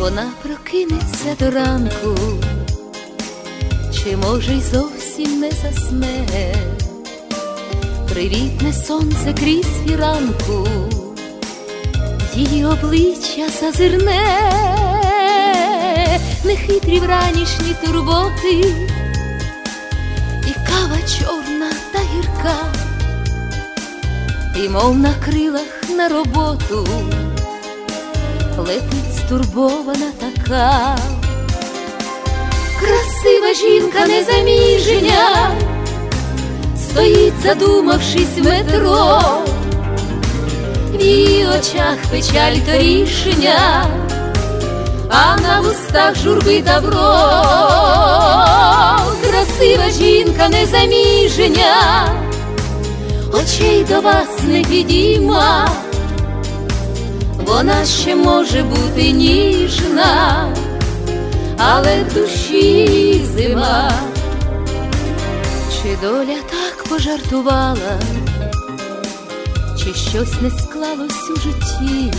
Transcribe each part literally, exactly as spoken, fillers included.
вона прокинеться до ранку, чи може й зовсім не засне, привітне сонце крізь фіранку, її обличчя зазирне, нехитрі вранішні турботи, і кава чорна та гірка, і мов на крилах на роботу летить стурбована така. Красива жінка незаміжня стоїть, задумавшись в метро, в її очах печаль торішня, а на вустах журби добро. Красива жінка незаміжня очей до вас не підійма, вона ще може бути ніжна, але в душі зима. Чи доля так пожартувала, чи щось не склалось у житті,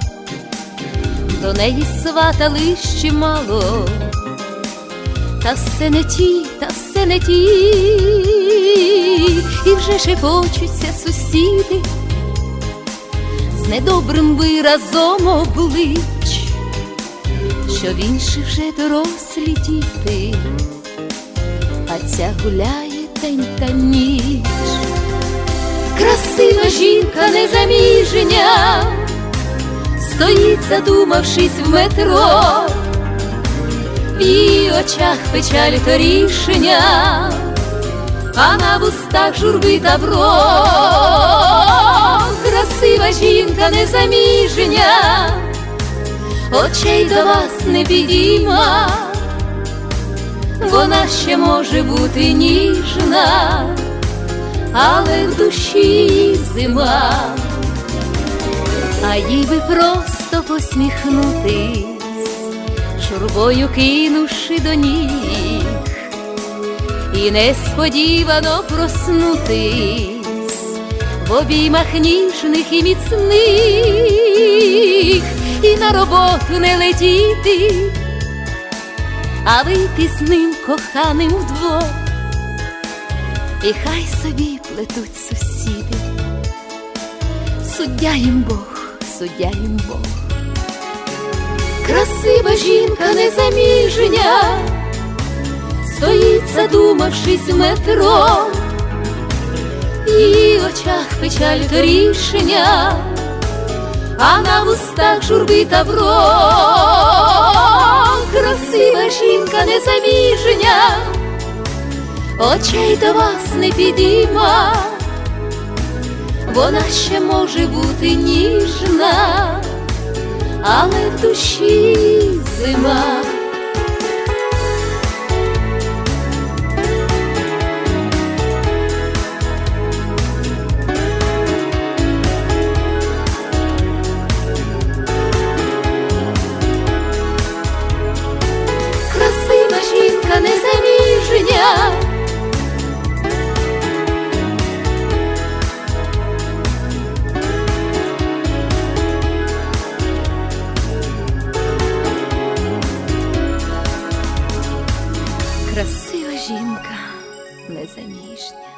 до неї сватали ще мало, та все не ті, та все не ті, і вже шепочуться сусіди з недобрим виразом облич, що в інших вже дорослі діти, а ця гуляє день та ніч. Красива жінка незаміжня стоїть, задумавшись в метро, в її очах печаль торішня, а на вустах журби добро. Красива жінка незаміжня очей до вас не підійма, вона ще може бути ніжна, але в душі зима. А їй би просто посміхнутись, журбою кинувши до ніг, і несподівано проснутись в обіймах ніжних і міцних, і на роботу не летіти, а вийти з ним коханим вдвох, і хай собі плетуть сусіди, суддя їм Бог, суддя їм Бог. Красива жінка незаміжня стоїть, задумавшись в метро, в її очах печаль торішня, а на вустах журби добро. Красива жінка незаміжня очей до вас не підійма, вона ще може бути ніжна, але в душі зима. Красива жінка незаміжня красива жінка незаміжня.